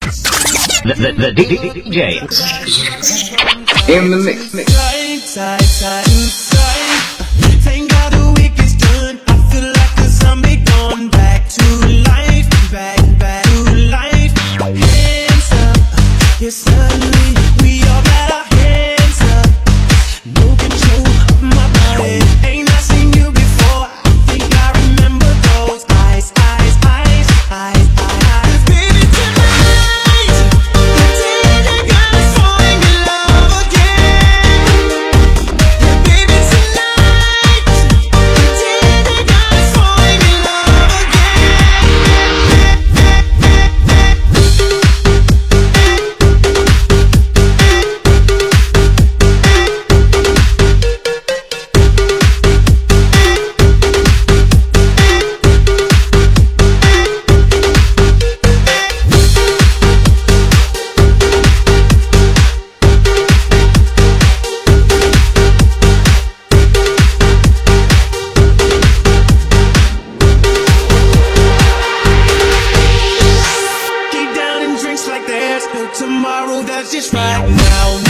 The DJ in the mix. Thank God the week is done. I feel like a zombie gone back to life, back to life. Hands up, yeah, suddenly we all got our hands up. No control of my body. Ain't I seen you before? I think I remember those eyes. 'Cause baby tonight, the day that got us falling in love again. Yeah, baby tonight, the day that got us falling in love Get down and drinks like there's no tomorrow. That's just right now.